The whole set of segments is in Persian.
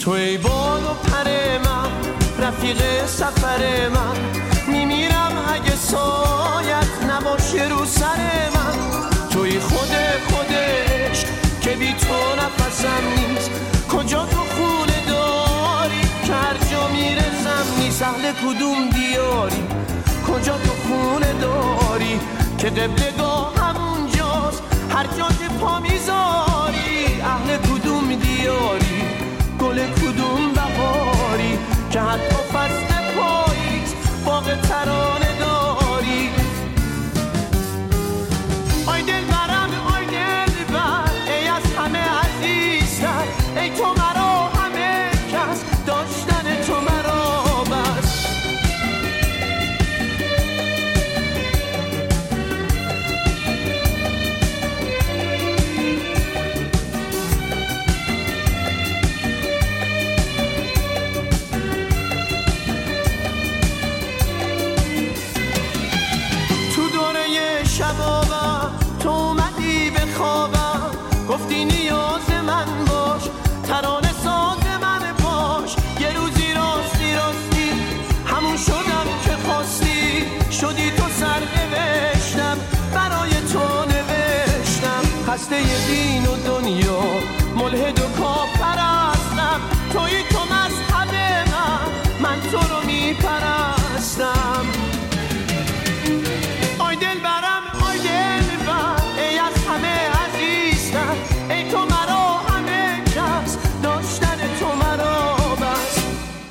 تو ای بال و پر من، رفیق سفر من، میمیرم اگه سایت نباشه رو سر من. توی خودش که بی تو نفسم نیست، کجا تو خونه داری که هر جا میرسم نیست. اهل کدوم دیاری، کجا تو خونه داری که قبلگاه همونجاست هر جا که پا میذاری. اهل کدوم دیاری، گل کدوم بهاری که حتی فصل پاییز باغ ترانه داری. آی دل برم، آی دل بر، ای از همه عزیزتر، ای تو مرا همه کس، داشتن تو مرا بس. شبابم تو اومدی به خوابم، گفتی نیاز من باش، ترانه ساز من باش. یه روزی راستی همون شدم که خواستی، شدی تو سرنوشتم برای تو نوشتم. خسته دین و دنیا، ملحد و کافرستم، تویی تو مذهب من تو رو میپرستم. آی دل برم، آی دل بر، ای از همه عزیزتر، ای تو مرا همه کس، داشتن تو مرا بس.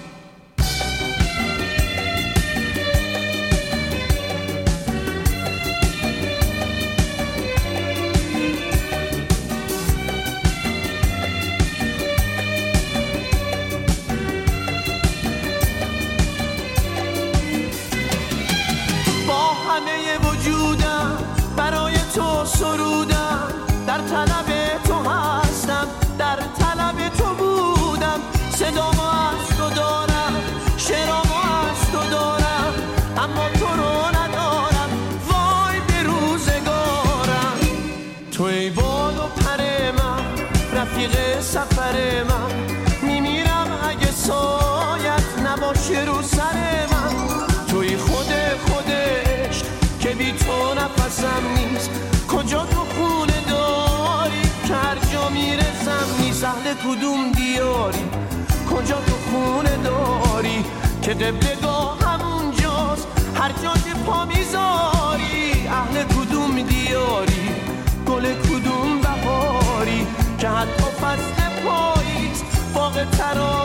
همه وجودم برای تو سرودم، در طلب تو هستم، در طلب تو بودم. صدامو از تو دارم، شعرامو از تو دارم، اما تو رو ندارم، وای به روزگارم. تو ای بال و پر من، رفیق سفر من، میمیرم اگه سایت نباشه رو سر من. توی خودش که بی تو نفسم نیست، کجا تو خونه داری که هر جا میرسم نیست. اهل کدوم دیاری، کجا تو خونه داری که قبلگاه همونجاست هر جا که پا میذاری. اهل کدوم دیاری، گل کدوم بهاری که حتی فصل پاییز باغ ترانه